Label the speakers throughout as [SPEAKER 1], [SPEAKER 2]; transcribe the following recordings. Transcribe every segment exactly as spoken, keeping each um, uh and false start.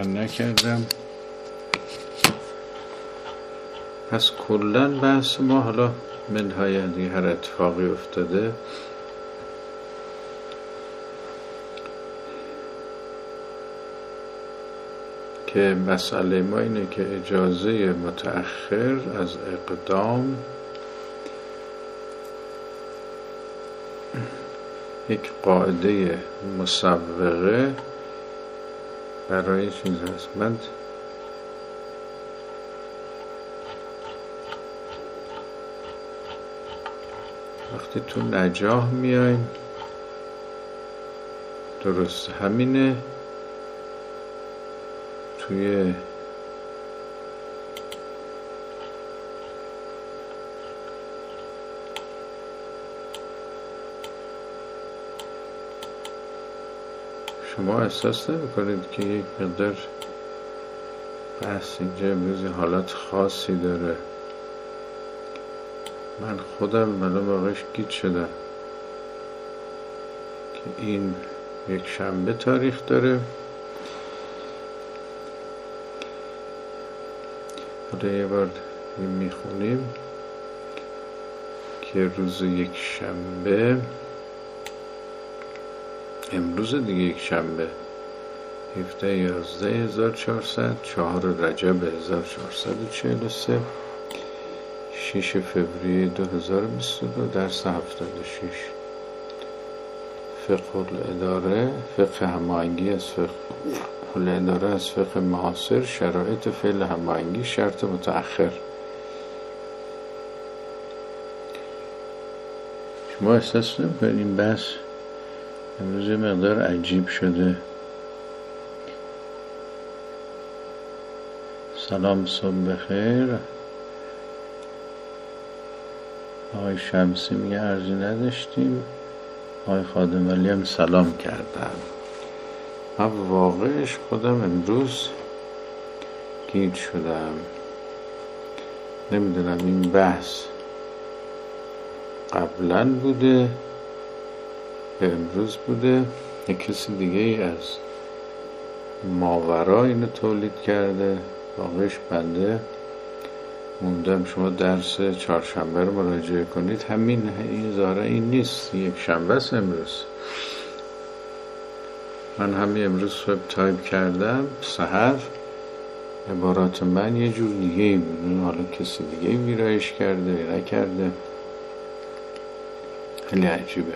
[SPEAKER 1] روشن نکردم. پس کلن بحث ما حالا منهای هر اتفاقی افتاده که مسئله ما اینه که اجازه متأخر از اقدام یک قاعده مسوغه برای چیز هست. من وقتی تو نجاح میایم درست همینه، توی شما احساس نمی کنید که یک مقدار بحث اینجا امروز حالت خاصی داره؟ من خودم من واقعش گیج شدم که این یک شنبه تاریخ داره. حالا یه بار میخونیم که روز یک شنبه، امروز دیگه یک شنبه هفده یازده هزار و چهارصد، چهار رجب هزار و چهارصد و چهل و سه، شش فوریه دو هزار و بیست و دو، درس هفتاد و شش. فقه الاداره، فقه هماهنگی از فقه الاداره از فقه معاصر، شرایط فعل هماهنگی، شرط متأخر. شما احساس نمی‌کنید این بحث امروز مقدار عجیب شده؟ سلام، صبح بخیر. آقای شمسی میگه ارزی نداشتیم. آقای خادم علی هم سلام کردن. من واقعش خودم امروز گیج شدم، نمیدونم این بحث قبلا بوده به امروز بوده، یک کسی دیگه ای از ماورا اینو تولید کرده. واقعش بنده موندم. شما درس چهارشنبه رو مراجعه کنید، همین این ظاهرا این نیست، یک شنبه است امروز. من همین امروز صبح تایپ کردم، سحر عبارات من یه جور دیگه ای بود، حالا کسی دیگه ای ویرایش کرده نکرده. خیلی عجیبه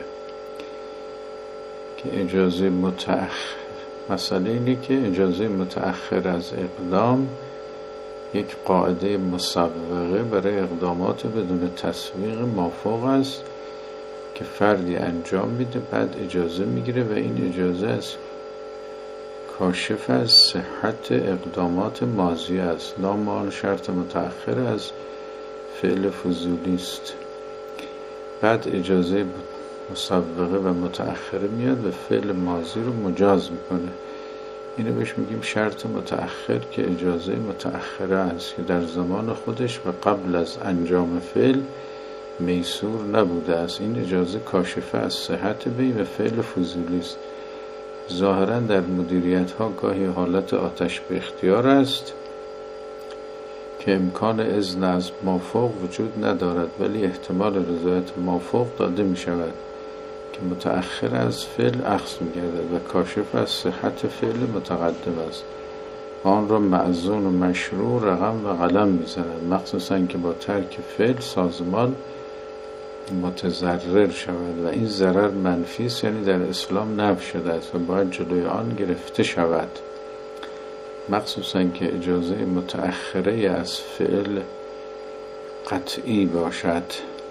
[SPEAKER 1] که اجازه متأخر، مسئله اینه که اجازه متأخر از اقدام یک قاعده مسوغه برای اقدامات بدون تسویغ مافوق است که فردی انجام میده، بعد اجازه میگیره و این اجازه است کاشف از صحت اقدامات ماضی است. نام آن شرط متأخر از فعل فضولی است. بعد اجازه مسوغه و متأخره میاد و فعل ماضی رو مجاز میکنه. اینو بهش میگیم شرط متأخر که اجازه متأخره است که در زمان خودش و قبل از انجام فعل میسور نبوده است. این اجازه کاشفه از صحت وی و فعل فضولی است. ظاهرا در مدیریت ها گاهی حالت آتش به اختیار است که امکان اذن از مافوق وجود ندارد، ولی احتمال رضایت مافوق داده می شود که متأخر از فعل اخذ می گردد و کاشف از صحت فعل متقدم است. آن را معزون و مشروع رقم و قلم می زند، مخصوصا که با ترک فعل سازمان متضرر شود و این ضرر منفی است، یعنی در اسلام نفی شده است و باید جلوی آن گرفته شود. مخصوصا که اجازه متأخره از فعل قطعی باشد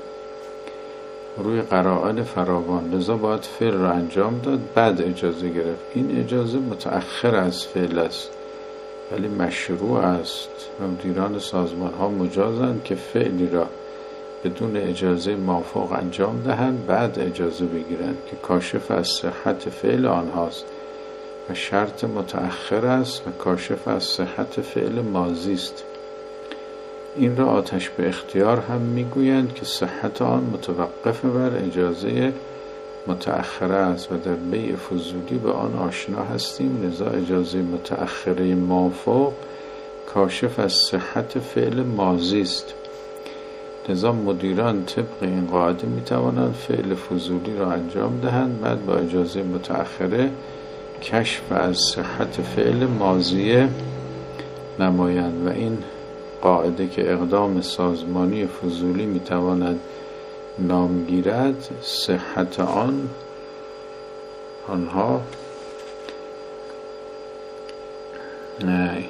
[SPEAKER 1] روی قرائن فراوان، لذا باید فعل را انجام داد بعد اجازه گرفت. این اجازه متأخر از فعل است ولی مشروع است و مدیران سازمان ها مجازند که فعلی را بدون اجازه موافق انجام دهند بعد اجازه بگیرند که کاشف از صحت فعل آنهاست و شرط متأخر است و کاشف از صحت فعل ماضی است. این را آتش به اختیار هم میگویند که صحت آن متوقف بر اجازه متأخره است و در بیع فضولی به آن آشنا هستیم، لذا اجازه متأخره مافوق کاشف از صحت فعل ماضی است. لذا مدیران طبق این قاعده می توانند فعل فضولی را انجام دهند، بعد با اجازه متأخره کشف از صحت فعل ماضی نمایند و این قاعده که اقدام سازمانی فضولی می تواند نام گیرد، صحت آن آنها نه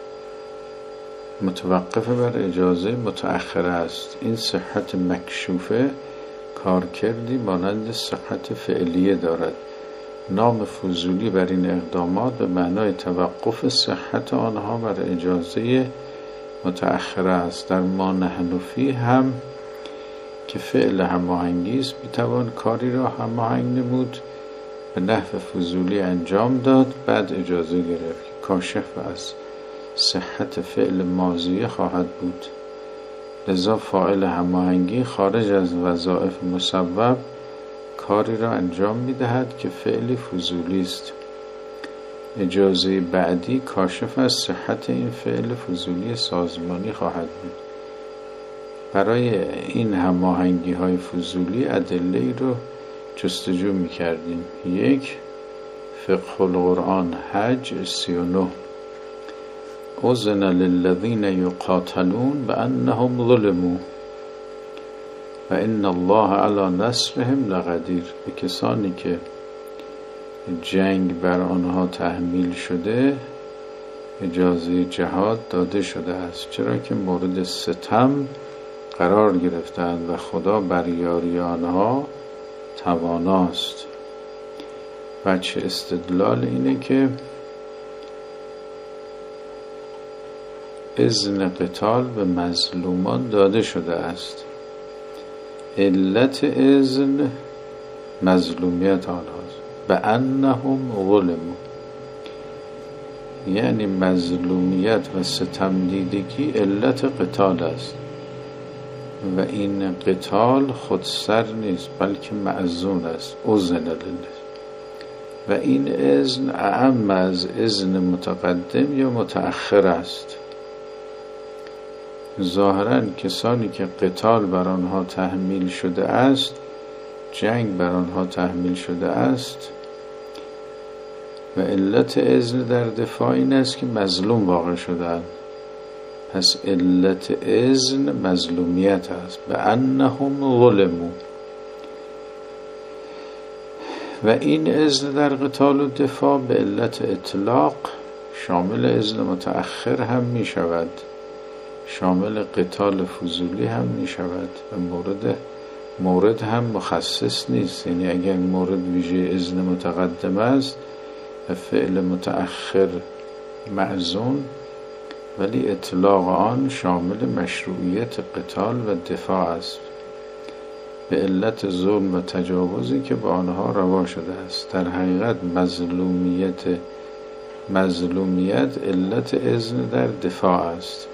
[SPEAKER 1] متوقف بر اجازه متأخره است. این صحت مکشوفه کارکردی مانند صحت فعلیه دارد. نام فضولی بر این اقدامات به معنای توقف صحت آنها بر اجازه متأخره است. در ما نحن فیه هم که فعل هماهنگی است میتوان کاری را هماهنگ نمود، به نحو فضولی انجام داد، بعد اجازه گرفت. کاشف از صحت فعل ماضی خواهد بود. لذا فاعل هماهنگی خارج از وظایف مسبب کاری را انجام میدهد که فعل فضولی است. اجازه بعدی کاشف از صحت این فعل فضولی سازمانی خواهد بود. برای این هماهنگی های فضولی ادله رو جستجو میکردیم. یک، فقه القرآن حج سی و نه، اذن للذین یقاتلون بانهم ظلموا و ان الله علی نصرهم لقدیر. به کسانی که جنگ بر آنها تحمیل شده اجازه جهاد داده شده است، چرا که مورد ستم قرار گرفتند و خدا بر یاری آنها تواناست. بچه استدلال اینه که اذن قتال به مظلومان داده شده است. علت اذن مظلومیت آنهاست. به انهم ظلموا، یعنی مظلومیت و ستم دیدگی علت قتال است و این قتال خودسر نیست بلکه مأذون است. اذن لله. و این اذن اعم از اذن متقدم یا متأخر است. ظاهراً کسانی که قتال بر آنها تحمیل شده است، جنگ بر آنها تحمیل شده است و علت اذن در دفاع این است که مظلوم واقع شدند، پس علت اذن مظلومیت است. به انهم ظلموا. و این اذن در قتال و دفاع به علت اطلاق شامل اذن متأخر هم می شود، شامل قتال فضولی هم می شود و مورد مورد هم مخصص نیست. یعنی اگر مورد ویژه اذن متقدم است و فعل متأخر معزون، ولی اطلاق آن شامل مشروعیت قتال و دفاع است به علت ظلم و تجاوزی که با آنها روا شده است. در حقیقت مظلومیت مظلومیت علت اذن در دفاع است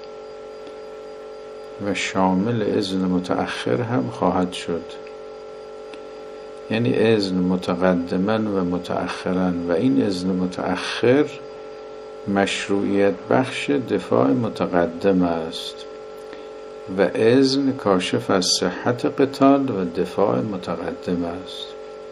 [SPEAKER 1] و شامل اذن متأخر هم خواهد شد. یعنی اذن متقدما و متأخرا و این اذن متأخر مشروعیت بخش دفاع متقدم است و اذن کاشف از صحت قتال و دفاع متقدم است.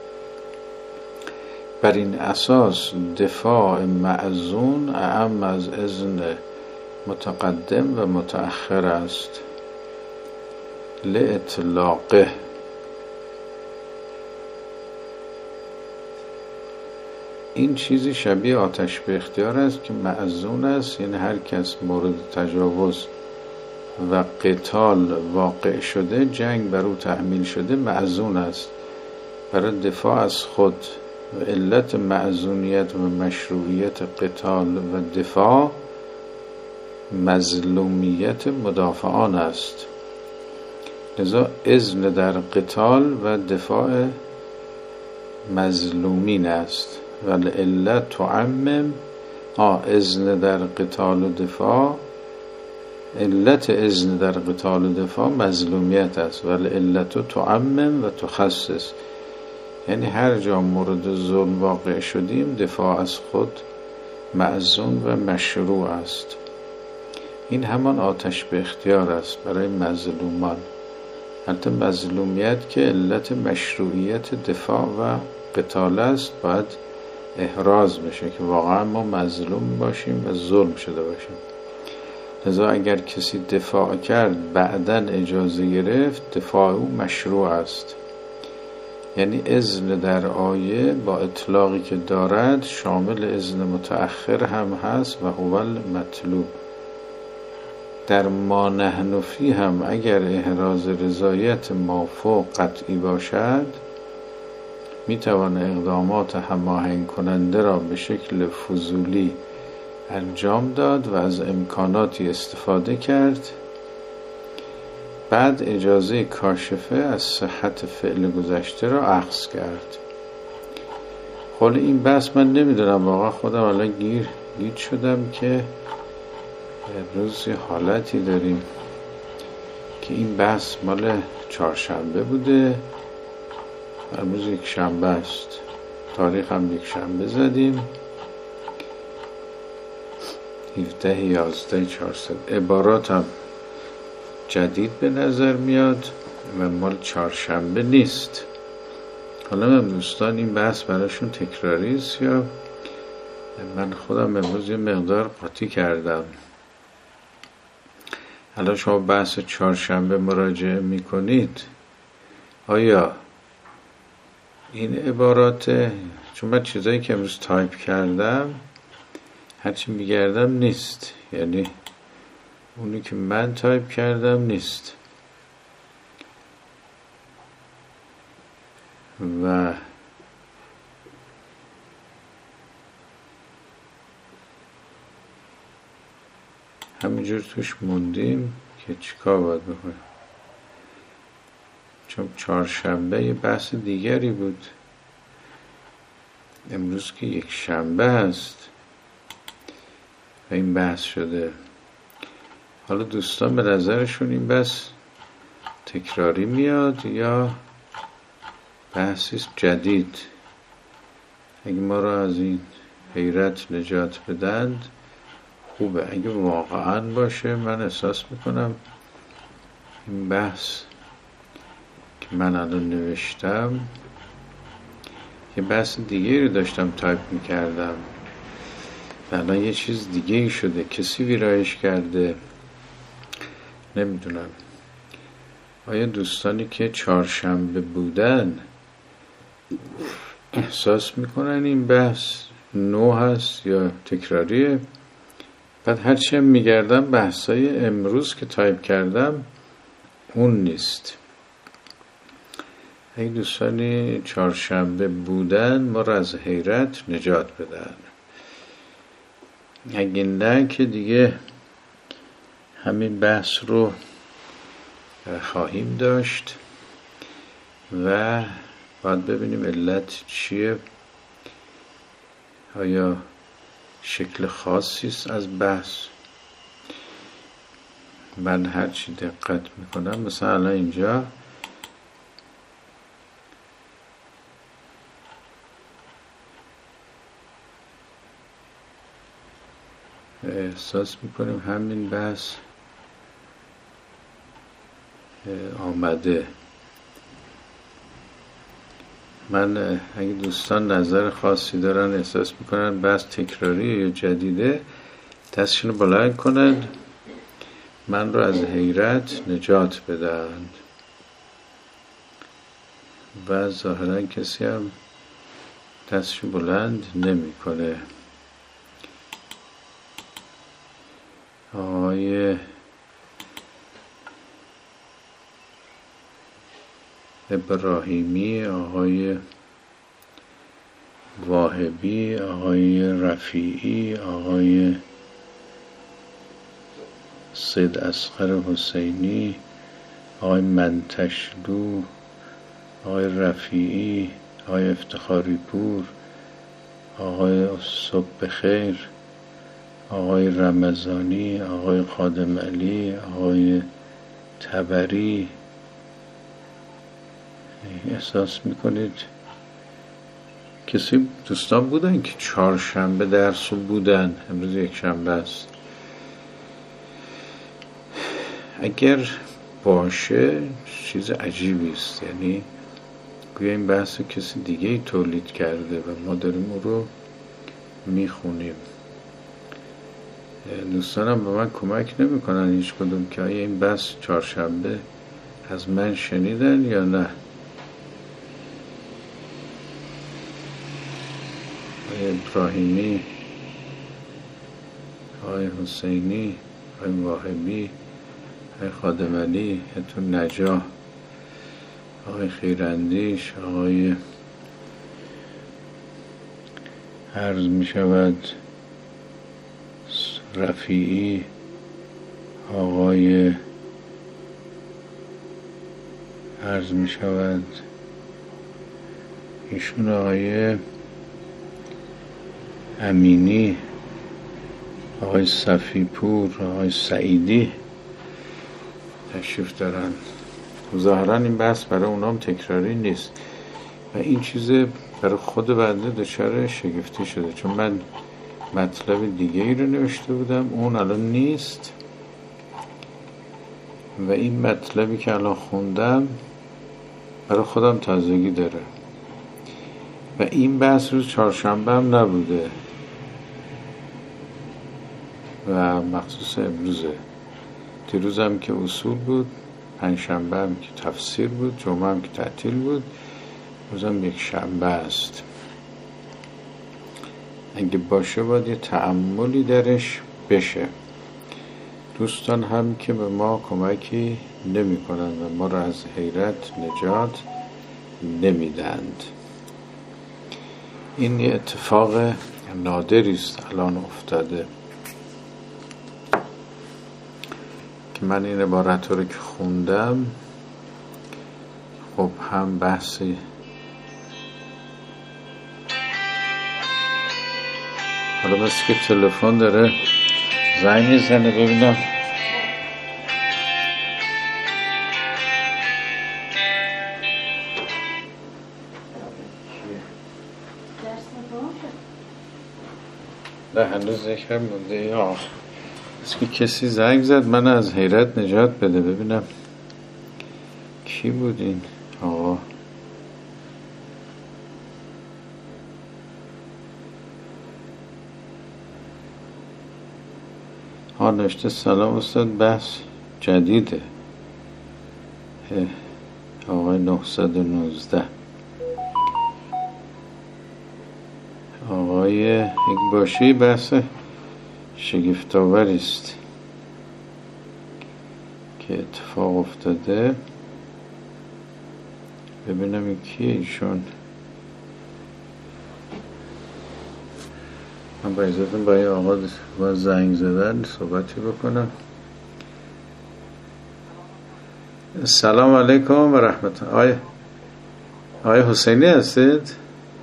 [SPEAKER 1] بر این اساس دفاع معزون اعم از اذن متقدم و متأخر است لاطلاقه. این چیزی شبیه آتش به اختیار است که معزون است، یعنی هر کس مورد تجاوز و قتال واقع شده، جنگ بر او تحمیل شده، معزون است برای دفاع از خود و علت معزونیت و مشروعیت قتال و دفاع مظلومیت مدافعان است. لذا اذن در قتال و دفاع مظلومین است و علت تعمم آه اذن در قتال و دفاع علت اذن در قتال و دفاع مظلومیت است و علت تعمم و تخصص، یعنی هر جا مورد ظلم واقع شدیم دفاع از خود مأذون و مشروع است. این همان آتش به اختیار است برای مظلومان. حتی مظلومیت که علت مشروعیت دفاع و قتال است باید احراز بشه که واقعا ما مظلوم باشیم و ظلم شده باشیم. لذا اگر کسی دفاع کرد بعداً اجازه گرفت، دفاع او مشروع است. یعنی اذن در آیه با اطلاقی که دارد شامل اذن متأخر هم هست و هو المطلوب. در ما نحن فیه هم اگر احراز رضایت مافوق قطعی باشد، میتوان اقدامات هماهنگ کننده را به شکل فضولی انجام داد و از امکاناتی استفاده کرد، بعد اجازه کاشفه از صحت فعل گذشته را اخذ کرد. حالا این بحث من نمیدونم، واقعا خودم الان گیر گیر شدم که روز حالتی داریم که این بحث مال چهارشنبه بوده، امروز یک شنبه است، تاریخ هم یک شنبه زدیم، هفده یازده چهارصد. عبارات هم جدید به نظر میاد و مال چهارشنبه نیست. حالا من دوستان این بحث براشون تکراری است یا من خودم امروز یه مقدار قاطی کردم؟ حالا شما بحث چهارشنبه مراجعه میکنید، آیا این عبارات، چون من چیزایی که امروز تایپ کردم هرچی میگردم نیست، یعنی اونی که من تایپ کردم نیست و همینجور توش موندیم که چیکار باید بکنیم، چون چهارشنبه یه بحث دیگری بود، امروز که یک شنبه هست و این بحث شده. حالا دوستان به نظرشون این بحث تکراری میاد یا بحثی جدید؟ اگه ما را از این حیرت نجات بدند خوبه، اگه واقعا باشه من احساس میکنم این بحث که من الان نوشتم یه بحث دیگه رو داشتم تایپ میکردم و الان یه چیز دیگه ای شده، کسی ویرایش کرده، نمیدونم. آیا دوستانی که چهارشنبه بودن احساس میکنن این بحث نو هست یا تکراریه؟ بعد هرچی هم میگردم بحثای امروز که تایپ کردم اون نیست. اگه دوستانی چهارشنبه بودن ما را از حیرت نجات بدن، اگه نه که دیگه همین بحث رو خواهیم داشت و باید ببینیم علت چیه. آیا شکل خاصی است از بحث؟ من هرچی دقت میکنم مثلا الان اینجا احساس میکنیم همین بحث آمده. من اگه دوستان نظر خاصی دارن، احساس میکنن بحث تکراری یا جدیده، دستشون بلند کنن من رو از حیرت نجات بدن. و ظاهرا کسی هم دستشو بلند نمی کنه. آقای ابراهیمی، آقای واهبی، آقای رفیعی، آقای سید اصغر حسینی، آقای منتشلو، آقای رفیعی، آقای افتخاری پور، آقای صبح بخیر، آقای رمضانی، آقای خادم علی، آقای تبری. احساس میکنید کسی دوستان بودن که چهارشنبه درس بودن، امروز یک شنبه است. اگر باشه چیز عجیبی است، یعنی گویا این بحث کسی دیگه ای تولید کرده و ما داریم او رو میخونیم. دوستانم به من کمک نمی کنن هیچ کدوم که آیا این بحث چهارشنبه از من شنیدن یا نه. آقای ابراهیمی، آقای حسینی، آقای واهبی، آقای خادم علی، اتون نجاح، آقای خیراندیش، آقای عرض می شود رفیعی، آقای عرض می شود ایشون آقای امینی، آقای صفیپور، آقای سعیدی تشریف دارن. ظاهرا این بحث برای اونام تکراری نیست و این چیز برای خود بنده دچار شگفتی شده، چون من مطلب دیگه ای رو نوشته بودم، اون الان نیست و این مطلبی که الان خوندم برای خودم تازگی داره و این بحث روز چهارشنبه هم نبوده و مخصوص امروزه. دیروز هم که اصول بود، پنجشنبه هم که تفسیر بود، جمعه هم که تعطیل بود، روز هم یک شنبه است. اگه باشه باید یه تأملی درش بشه. دوستان هم که به ما کمکی نمی کنند و ما را از حیرت نجات نمیدند. این یه اتفاق نادری است الان افتاده که من این عبارت رو که خوندم، خب هم بحثی حالا مثل که تلفن داره زنگ میزنه، ببینم. نه هنوز ذکر مونده. یا مثل که کسی زنگ زد من از حیرت نجات بده. ببینم کی بود این آقا. ها نوشته سلام استاد، بحث جدیده. آقای نهصد و نوزده آقای یک باشی، بحث شگفت‌آوری است که اتفاق افتاده. ببینم این کیه ایشون. من با اجازهتون با این آقا با زنگ زدن صحبتی بکنم. سلام علیکم و رحمت الله. آقای آقای حسینی هستید؟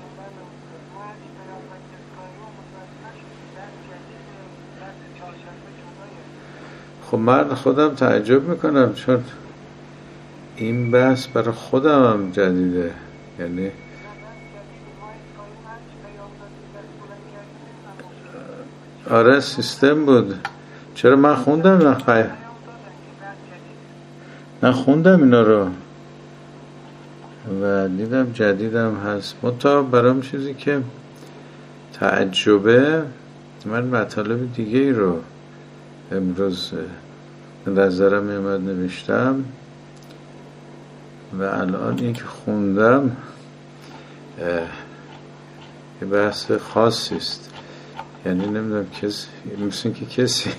[SPEAKER 1] خب من خودم تعجب میکنم چون این بحث برای خودم هم جدیده، یعنی آره سیستم بود. چرا من خوندم نخواه من خوندم اینا رو و دیدم جدیدم هست. منتها برام چیزی که تعجبه، من مطالب دیگه ای رو امروز به نظرم میامد نوشتم و الان این که خوندم یه بحث خاصی است. یعنی نمیدونم کسی مثل که کسی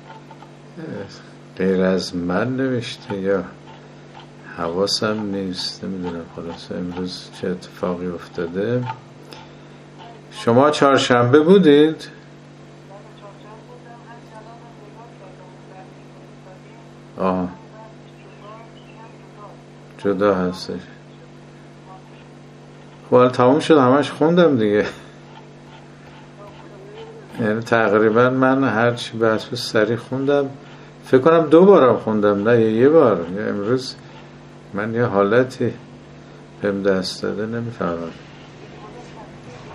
[SPEAKER 1] غیر از من نوشته یا حواسم نیست، نمیدونم. خلاص امروز چه اتفاقی افتاده. شما چهارشنبه بودید؟ آه جدا هستش. خب حالا تموم شد، همش خوندم دیگه. یعنی تقریبا من هرچی بحث سریع خوندم، فکر کنم دو بارم خوندم، نه یه بار. امروز من یه حالتی بهم دست داده، نمیفهمم.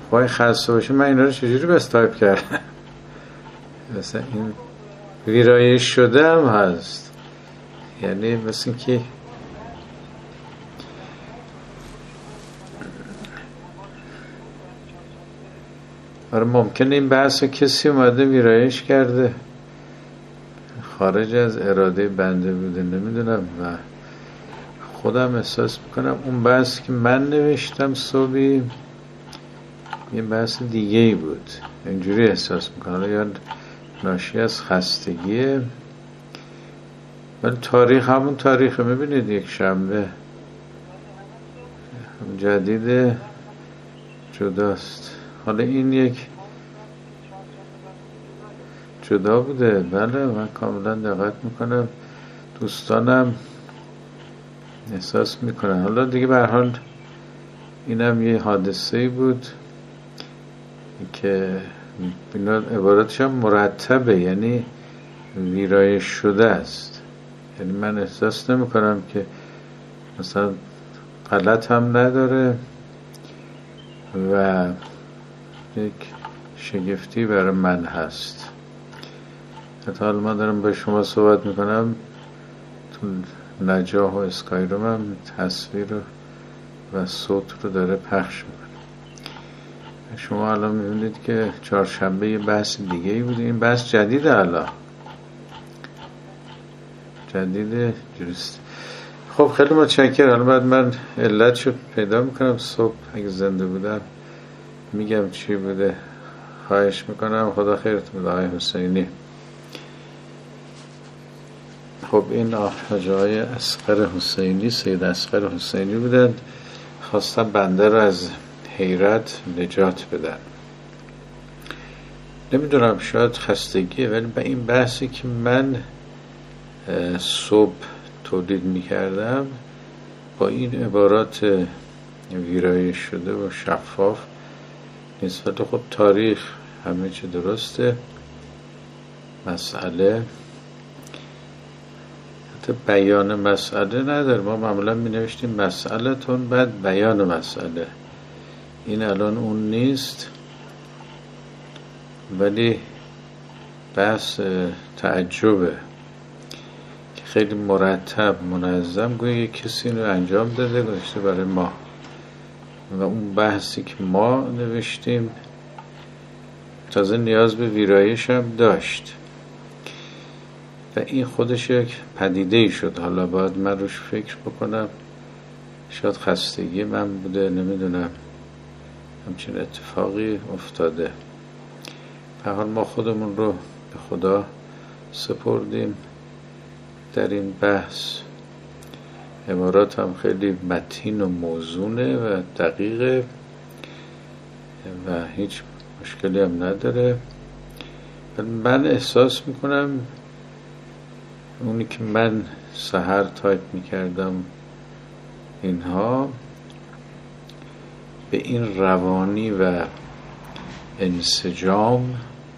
[SPEAKER 1] وای خسته باشه من اینا رو چجوری بس تایپ کردم. مثلا این ویرایش شده هم هست، یعنی مثل که آره ممکنه این بحث کسی اومده ویرایش کرده خارج از اراده بنده بوده، نمیدونم. و خودم احساس میکنم اون بحث که من نوشتم صبحی یه بحث دیگه ای بود، اینجوری احساس میکنم، یا ناشی از خستگیه. ولی تاریخ همون تاریخه، میبینید یک شنبه جدید جداست. حالا این یک جدا بوده، بله من کاملا دقت میکنم، دوستانم احساس میکنن. حالا دیگه به هر حال اینم یه حادثه‌ای بود که اینا عبارتش هم مرتبه، یعنی ویرایش شده است. یعنی من احساس نمی کنم که مثلا غلط هم نداره و یک شگفتی برای من هست. حتی حالا من دارم با شما صحبت میکنم تو نجاح و اسکایروم هم تصویر و صوت رو داره پخش میکنه. شما الان میبینید که چهارشنبه یه بحث دیگه ای بوده، این بحث جدیده، الان جدیده جوریست. خب خیلی متشکرم. حالا بعد من علت شد پیدا میکنم صبح اگه زنده بودم میگم چی بوده. خواهش میکنم، خدا خیرتون بده آقای حسینی. خب این آقای اصغر حسینی، سید اصغر حسینی بودن، خواستم بنده رو از حیرت نجات بدن. نمیدونم شاید خستگیه، ولی به این بحثی که من صبح تولید میکردم با این عبارات ویرایش شده و شفاف نسبت خب تاریخ همه چی درسته، مسئله حتی بیان مسئله نداره. ما معمولا می نوشتیم مسئله تون بعد بیان مسئله، این الان اون نیست. ولی بحث تعجبه که خیلی مرتب منظم گویا کسی رو انجام داده گذاشته برای ما، و اون بحثی که ما نوشتیم تازه نیاز به ویرایش هم داشت و این خودش یک پدیده ای شد. حالا باید من روش فکر بکنم، شاید خستگی من بوده، نمیدونم همچین اتفاقی افتاده. به حال ما خودمون رو به خدا سپردیم در این بحث. عبارات هم خیلی متین و موزونه و دقیقه و هیچ مشکلی هم نداره. من احساس میکنم اونی که من سحر تایپ میکردم اینها به این روانی و انسجام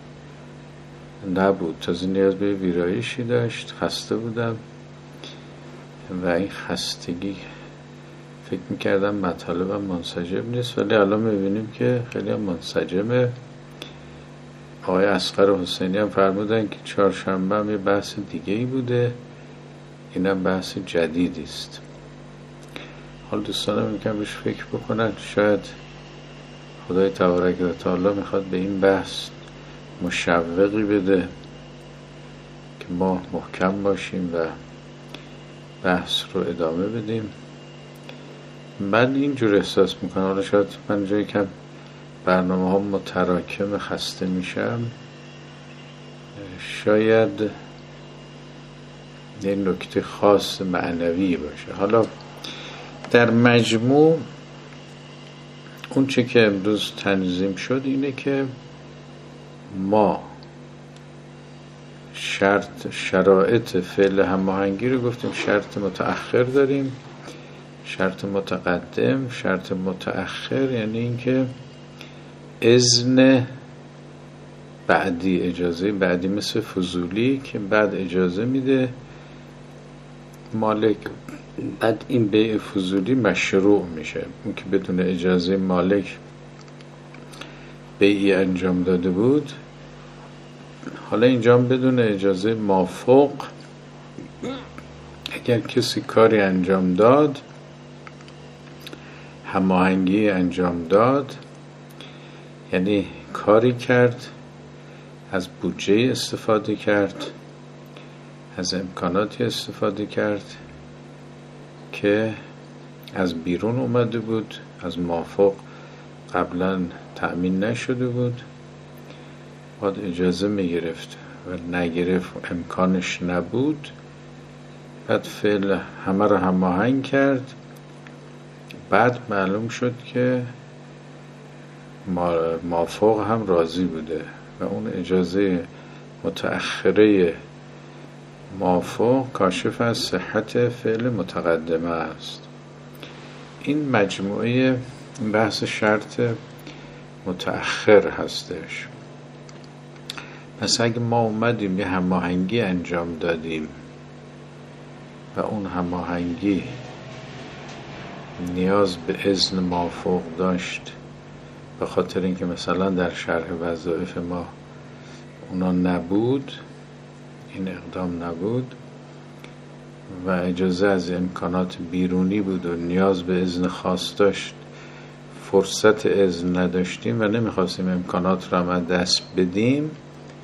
[SPEAKER 1] نبود، تازه نیاز به ویرایشی داشت. خسته بودم و این خستگی فکر میکردم مطالبم منسجم نیست، ولی الان میبینیم که خیلی هم منسجمه. آقای اصغر حسینی هم فرمودن که چهارشنبه هم یه بحث دیگه ای بوده، اینم بحث جدیدی است. حال دوستانم میکنم بهش فکر بکنن، شاید خدای تبارک و تعالی میخواد به این بحث مشوقی بده که ما محکم باشیم و بحث رو ادامه بدیم. من اینجور احساس میکنم، حالا شاید من جایی کم برنامه ها متراکم خسته میشم، شاید یه نکته خاص معنوی باشه. حالا در مجموع اون چه که امروز تنظیم شد اینه که ما شرط شرایط فعل هماهنگی رو گفتیم شرط متأخر داریم، شرط متقدم. شرط متأخر یعنی اینکه اذن بعدی، اجازه بعدی، مثل فضولی که بعد اجازه میده مالک، بعد این بیع فضولی مشروع میشه. اون که بدون اجازه مالک بیعی انجام داده بود، حالا اینجا بدون اجازه مافوق اگر کسی کاری انجام داد، هماهنگی انجام داد، یعنی کاری کرد، از بودجه استفاده کرد، از امکاناتی استفاده کرد که از بیرون اومده بود، از مافوق قبلا تأمین نشده بود، باید اجازه میگرفت و نگرفت، امکانش نبود، بعد فعل همه رو هماهنگ کرد، بعد معلوم شد که مافوق هم راضی بوده و اون اجازه متأخره مافوق کاشف از صحت فعل متقدمه است. این مجموعه بحث شرط متأخر هستش. پس اگه ما اومدیم یه هماهنگی انجام دادیم و اون هماهنگی نیاز به اذن مافوق داشت، به خاطر اینکه مثلا در شرح وظایف ما اونا نبود، این اقدام نبود و اجازه از امکانات بیرونی بود و نیاز به اذن خاص داشت، فرصت اذن نداشتیم و نمیخواستیم امکانات را از دست بدیم،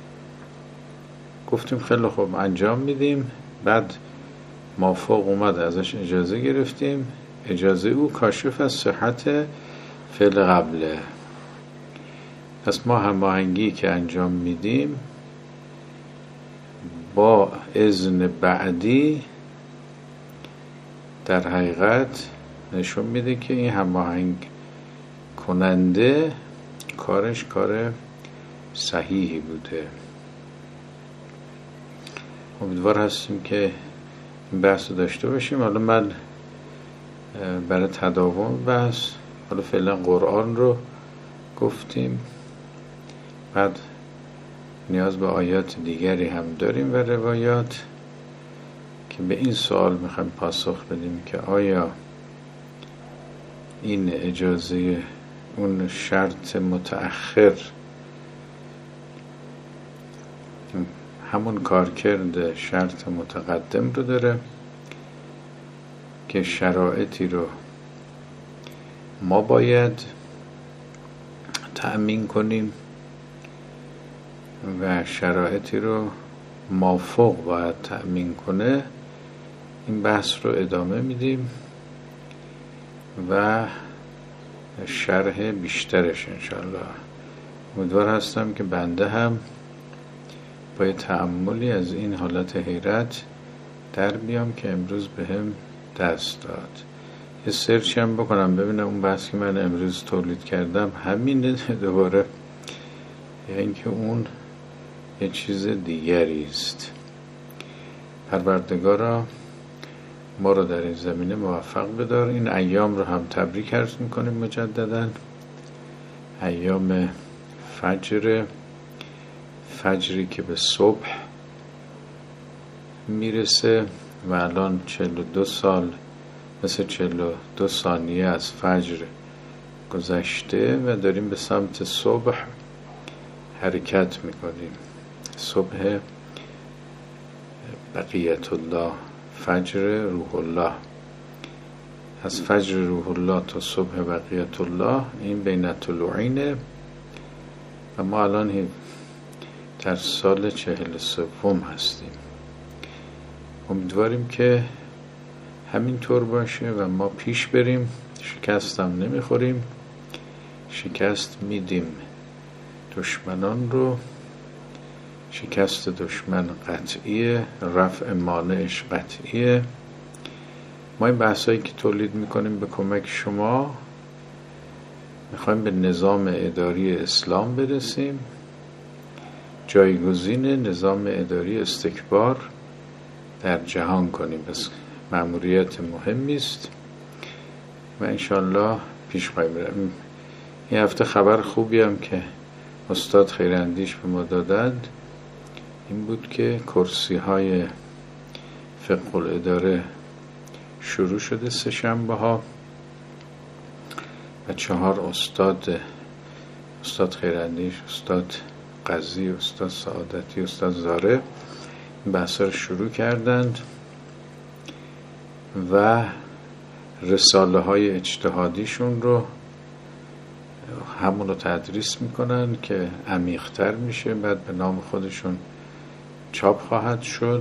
[SPEAKER 1] گفتیم خیلی خوب انجام میدیم. بعد مافوق اومد، ازش اجازه گرفتیم، اجازه او کاشف از صحت فعل قبله. پس ما هماهنگی که انجام میدیم با اذن بعدی در حقیقت نشون میده که این هماهنگ کننده کارش کار صحیحی بوده. امیدوار هستیم که این بحث رو داشته باشیم. حالا من برای تداوم بحث، حالا فعلا قرآن رو گفتیم، بعد نیاز به آیات دیگری هم داریم و روایات که به این سوال میخوایم پاسخ بدیم که آیا این اجازه اون شرط متأخر همون کارکرد شرط متقدم رو داره که شرایطی رو ما باید تأمین کنیم و شرایطی رو مافوق باید تأمین کنه. این بحث رو ادامه میدیم و شرح بیشترش انشالله. امیدوار هستم که بنده هم با یه تأملی از این حالت حیرت در بیام که امروز به هم دست داد. یه سرچ هم بکنم ببینم اون بحث که من امروز تولید کردم همینه دوباره، یعنی اینکه اون یه چیز دیگری است. پروردگارا ما رو در این زمینه موفق بدار. این ایام رو هم تبریک عرض میکنیم مجددا، ایام فجر، فجری که به صبح میرسه و الان چهل و دو سال مثل چهل و دو ثانیه از فجر گذشته و داریم به سمت صبح حرکت میکنیم. صبح بقیت الله، فجر روح الله. از فجر روح الله تا صبح بقیت الله این بین طلوعینه و ما الان در سال چهل سوم هستیم. امیدواریم که همین طور باشه و ما پیش بریم، شکست هم نمیخوریم، شکست میدیم دشمنان رو. شکست دشمن قطعیه، رفع مانعش قطعیه. ما این بحثایی که تولید میکنیم به کمک شما میخوایم به نظام اداری اسلام برسیم، جایگزین نظام اداری استکبار در جهان کنیم. پس مأموریت مهمی است و انشالله پیش خواهیم بریم. این هفته خبر خوبی هم که استاد خیراندیش به ما دادند این بود که کرسی های فقه الاداره شروع شده سه شنبه ها و چهار استاد استاد خیراندیش، استاد قضی، استاد سعادتی، استاد زاره این بحثا رو شروع کردند و رساله های اجتهادیشون رو همون رو تدریس میکنن که عمیق‌تر میشه، بعد به نام خودشون چاپ خواهد شد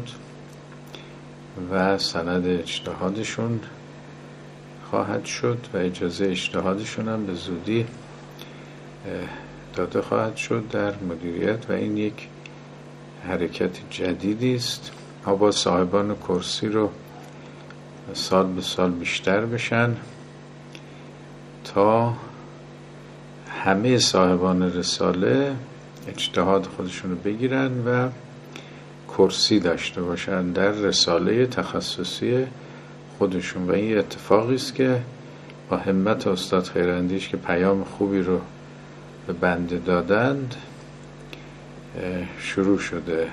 [SPEAKER 1] و سند اجتهادشون خواهد شد و اجازه اجتهادشون هم به زودی داده خواهد شد در مدیریت و این یک حرکت جدیدی است. ها با صاحبان کرسی رو سال به سال بیشتر بشن تا همه صاحبان رساله اجتهاد خودشون رو بگیرن و کرسی داشته باشن در رساله تخصصی خودشون و این اتفاقی است که با همت استاد خیراندیش که پیام خوبی رو به بنده دادند شروع شده.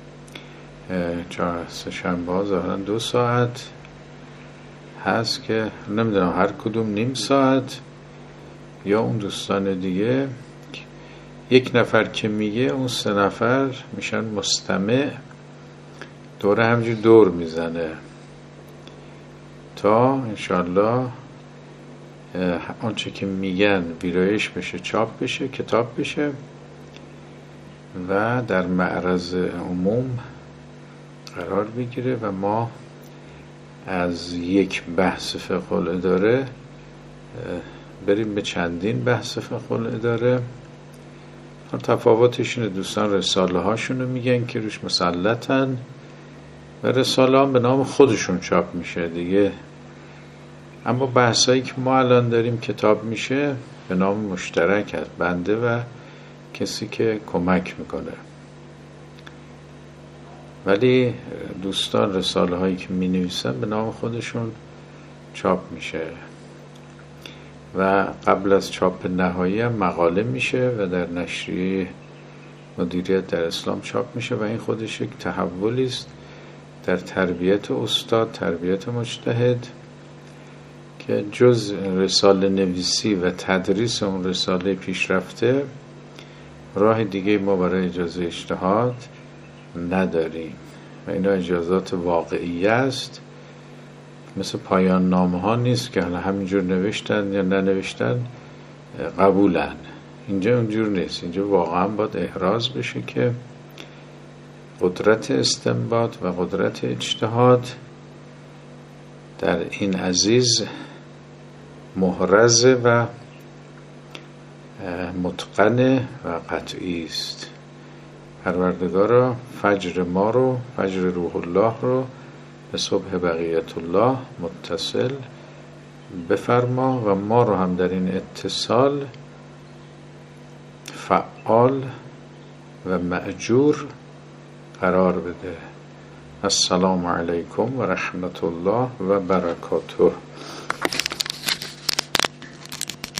[SPEAKER 1] چهار سه شنبه ها ظاهرا دو ساعت هست که نمیدونم هر کدوم نیم ساعت یا اون دوستان دیگه یک نفر که میگه اون سه نفر میشن مستمع دوره همجور دور میزنه تا انشالله آنچه که میگن ویرایش بشه، چاپ بشه، کتاب بشه و در معرض عموم قرار بگیره و ما از یک بحث فقه الاداره بریم به چندین بحث فقه الاداره. تفاوتش اینه دوستان رساله هاشون رو میگن که روش مسلطن و رساله هم به نام خودشون چاپ میشه دیگه، اما بحثایی که ما الان داریم کتاب میشه به نام مشترک از بنده و کسی که کمک میکنه. ولی دوستان رساله هایی که می نویسن به نام خودشون چاپ میشه و قبل از چاپ نهایی هم مقاله میشه و در نشریه مدیریت در اسلام چاپ میشه و این خودش یک تحولی است در تربیت استاد، تربیت مجتهد، که جز رساله نویسی و تدریس اون رساله پیشرفته راه دیگه ما برای اجازه اجتهاد نداریم و اینا اجازات واقعی است، مثل پایان نامه ها نیست که همینجور نوشتن یا ننوشتن قبولن. اینجا اونجور نیست، اینجا واقعا باید احراز بشه که قدرت استنباط و قدرت اجتهاد در این عزیز محرز و متقن و قطعی است. پروردگارا فجر ما رو، فجر روح الله رو به صبح بقیت الله متصل بفرما و ما رو هم در این اتصال فعال و مأجور قرار بده. السلام علیکم و رحمت الله و برکاته.